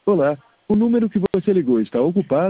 Olá, o número que você ligou está ocupado.